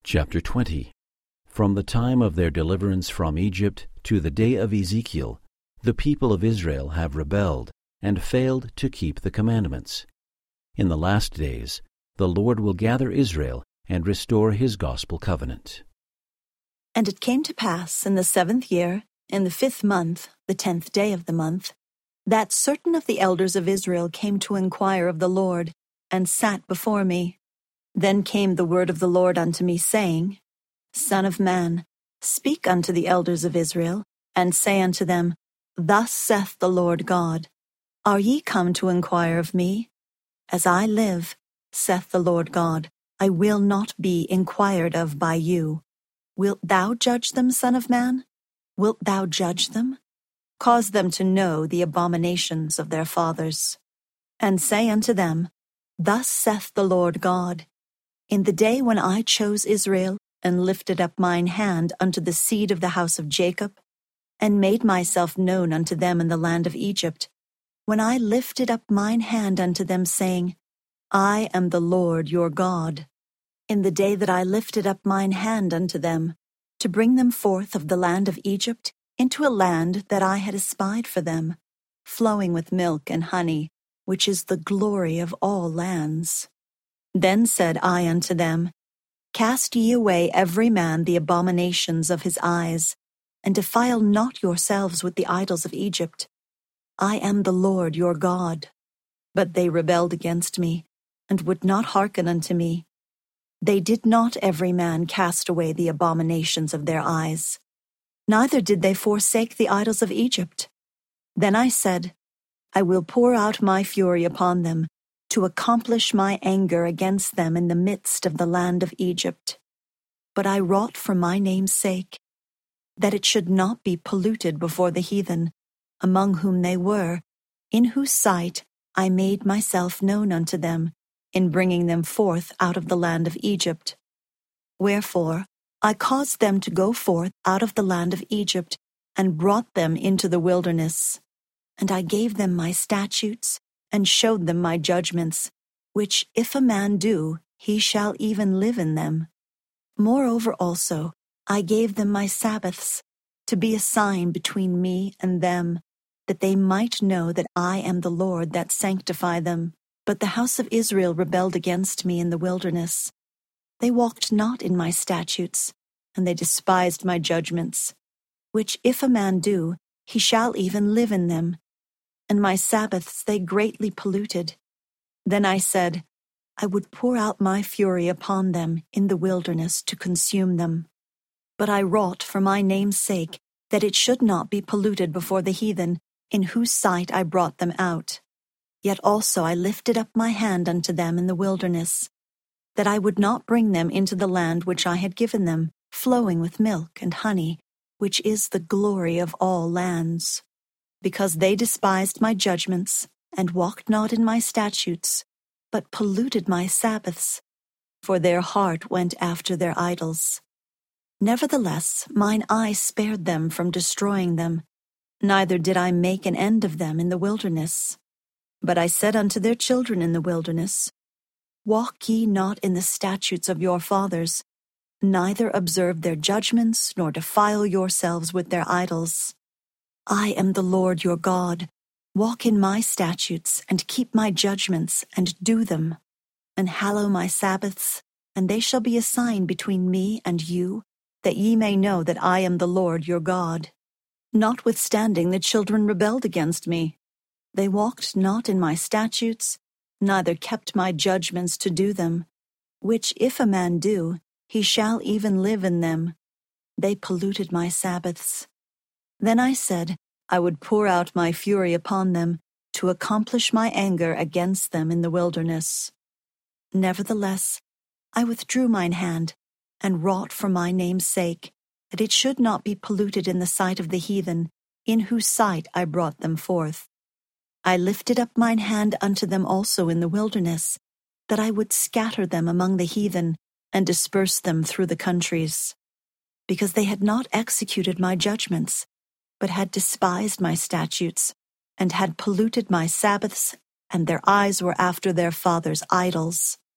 Chapter 20. From the time of their deliverance from Egypt to the day of Ezekiel, the people of Israel have rebelled and failed to keep the commandments. In the last days, the Lord will gather Israel and restore his gospel covenant. And it came to pass in the 7th year, in the 5th month, the 10th day of the month, that certain of the elders of Israel came to inquire of the Lord, and sat before me. Then came the word of the Lord unto me, saying, Son of man, speak unto the elders of Israel, and say unto them, Thus saith the Lord God, Are ye come to inquire of me? As I live, saith the Lord God, I will not be inquired of by you. Wilt thou judge them, Son of man? Wilt thou judge them? Cause them to know the abominations of their fathers. And say unto them, Thus saith the Lord God, In the day when I chose Israel, and lifted up mine hand unto the seed of the house of Jacob, and made myself known unto them in the land of Egypt, when I lifted up mine hand unto them, saying, I am the Lord your God, in the day that I lifted up mine hand unto them, to bring them forth of the land of Egypt into a land that I had espied for them, flowing with milk and honey, which is the glory of all lands. Then said I unto them, Cast ye away every man the abominations of his eyes, and defile not yourselves with the idols of Egypt. I am the Lord your God. But they rebelled against me, and would not hearken unto me. They did not every man cast away the abominations of their eyes, neither did they forsake the idols of Egypt. Then I said, I will pour out my fury upon them, to accomplish my anger against them in the midst of the land of Egypt. But I wrought for my name's sake, that it should not be polluted before the heathen, among whom they were, in whose sight I made myself known unto them, in bringing them forth out of the land of Egypt. Wherefore I caused them to go forth out of the land of Egypt, and brought them into the wilderness. And I gave them my statutes, and showed them my judgments, which if a man do, he shall even live in them. Moreover also, I gave them my Sabbaths, to be a sign between me and them, that they might know that I am the Lord that sanctify them. But the house of Israel rebelled against me in the wilderness. They walked not in my statutes, and they despised my judgments, which if a man do, he shall even live in them. And my Sabbaths they greatly polluted. Then I said, I would pour out my fury upon them in the wilderness to consume them. But I wrought for my name's sake, that it should not be polluted before the heathen, in whose sight I brought them out. Yet also I lifted up my hand unto them in the wilderness, that I would not bring them into the land which I had given them, flowing with milk and honey, which is the glory of all lands. Because they despised my judgments, and walked not in my statutes, but polluted my Sabbaths, for their heart went after their idols. Nevertheless, mine eye spared them from destroying them, neither did I make an end of them in the wilderness. But I said unto their children in the wilderness, Walk ye not in the statutes of your fathers, neither observe their judgments, nor defile yourselves with their idols. I am the Lord your God. Walk in my statutes, and keep my judgments, and do them. And hallow my Sabbaths, and they shall be a sign between me and you, that ye may know that I am the Lord your God. Notwithstanding the children rebelled against me. They walked not in my statutes, neither kept my judgments to do them, which if a man do, he shall even live in them. They polluted my Sabbaths. Then I said, I would pour out my fury upon them, to accomplish my anger against them in the wilderness. Nevertheless, I withdrew mine hand, and wrought for my name's sake, that it should not be polluted in the sight of the heathen, in whose sight I brought them forth. I lifted up mine hand unto them also in the wilderness, that I would scatter them among the heathen, and disperse them through the countries. Because they had not executed my judgments, but had despised my statutes, and had polluted my Sabbaths, and their eyes were after their fathers' idols.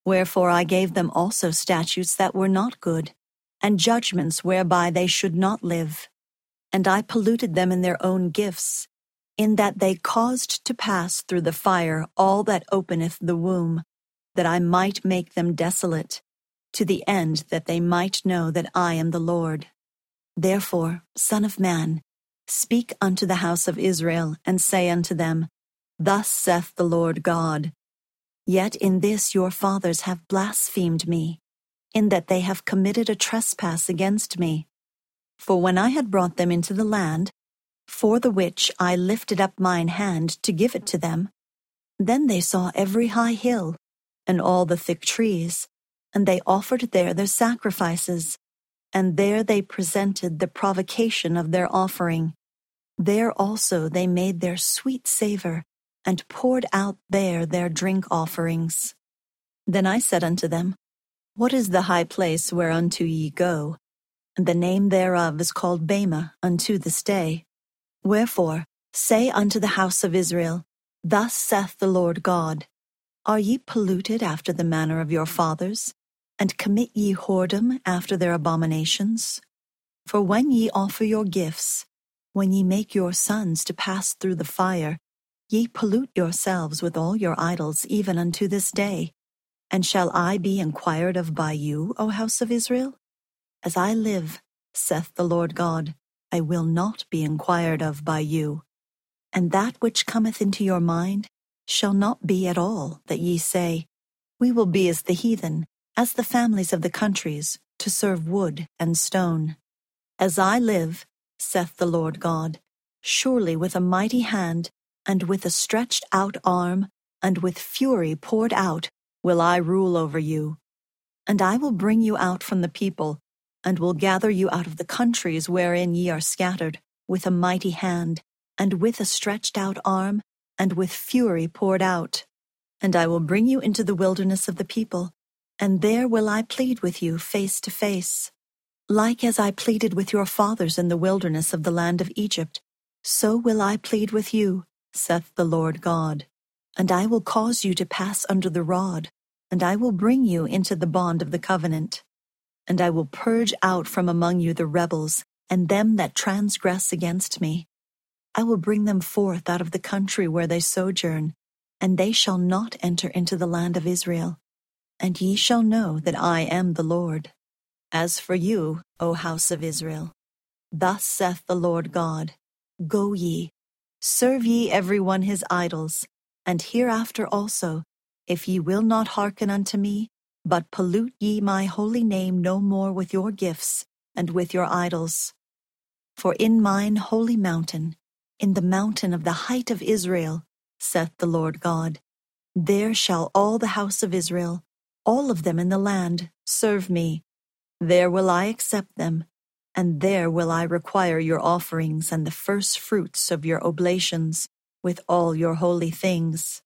Wherefore I gave them also statutes that were not good, and judgments whereby they should not live. And I polluted them in their own gifts, in that they caused to pass through the fire all that openeth the womb, that I might make them desolate, to the end that they might know that I am the Lord. Therefore, Son of man, speak unto the house of Israel, and say unto them, Thus saith the Lord God, Yet in this your fathers have blasphemed me, in that they have committed a trespass against me. For when I had brought them into the land, for the which I lifted up mine hand to give it to them, then they saw every high hill, and all the thick trees, and they offered there their sacrifices, and there they presented the provocation of their offering. There also they made their sweet savor, and poured out there their drink offerings. Then I said unto them, What is the high place whereunto ye go? And the name thereof is called Bema unto this day. Wherefore, say unto the house of Israel, Thus saith the Lord God, Are ye polluted after the manner of your fathers, and commit ye whoredom after their abominations? For when ye offer your gifts, when ye make your sons to pass through the fire, ye pollute yourselves with all your idols even unto this day. And shall I be inquired of by you, O house of Israel? As I live, saith the Lord God, I will not be inquired of by you. And that which cometh into your mind shall not be at all that ye say, We will be as the heathen, as the families of the countries, to serve wood and stone. As I live, saith the Lord God, surely with a mighty hand, and with a stretched out arm, and with fury poured out, will I rule over you. And I will bring you out from the people, and will gather you out of the countries wherein ye are scattered, with a mighty hand, and with a stretched out arm, and with fury poured out. And I will bring you into the wilderness of the people, and there will I plead with you face to face. Like as I pleaded with your fathers in the wilderness of the land of Egypt, so will I plead with you, saith the Lord God. And I will cause you to pass under the rod, and I will bring you into the bond of the covenant. And I will purge out from among you the rebels, and them that transgress against me. I will bring them forth out of the country where they sojourn, and they shall not enter into the land of Israel. And ye shall know that I am the Lord. As for you, O house of Israel, thus saith the Lord God, Go ye, serve ye every one his idols, and hereafter also, if ye will not hearken unto me, but pollute ye my holy name no more with your gifts and with your idols. For in mine holy mountain, in the mountain of the height of Israel, saith the Lord God, there shall all the house of Israel, all of them in the land, serve me. There will I accept them, and there will I require your offerings and the first fruits of your oblations with all your holy things.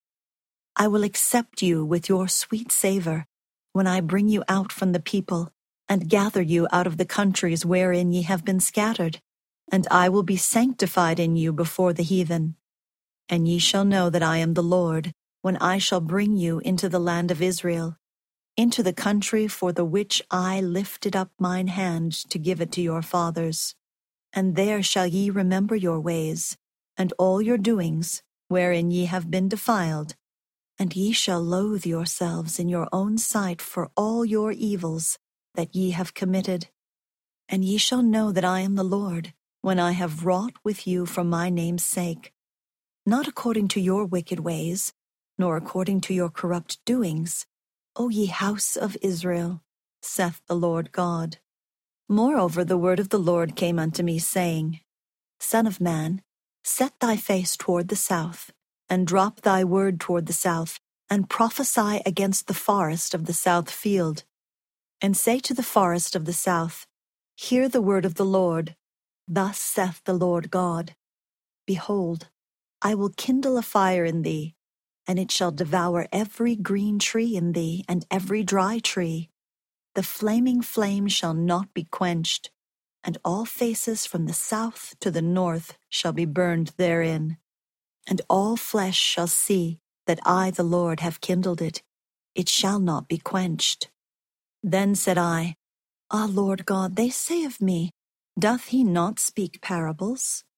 I will accept you with your sweet savor when I bring you out from the people and gather you out of the countries wherein ye have been scattered, and I will be sanctified in you before the heathen. And ye shall know that I am the Lord when I shall bring you into the land of Israel, into the country for the which I lifted up mine hand to give it to your fathers. And there shall ye remember your ways, and all your doings, wherein ye have been defiled, and ye shall loathe yourselves in your own sight for all your evils that ye have committed. And ye shall know that I am the Lord, when I have wrought with you for my name's sake, not according to your wicked ways, nor according to your corrupt doings, O ye house of Israel, saith the Lord God. Moreover, the word of the Lord came unto me, saying, Son of man, set thy face toward the south, and drop thy word toward the south, and prophesy against the forest of the south field. And say to the forest of the south, Hear the word of the Lord. Thus saith the Lord God, Behold, I will kindle a fire in thee, and it shall devour every green tree in thee, and every dry tree. The flaming flame shall not be quenched, and all faces from the south to the north shall be burned therein. And all flesh shall see that I, the Lord, have kindled it, it shall not be quenched. Then said I, Ah, Lord God, they say of me, doth he not speak parables?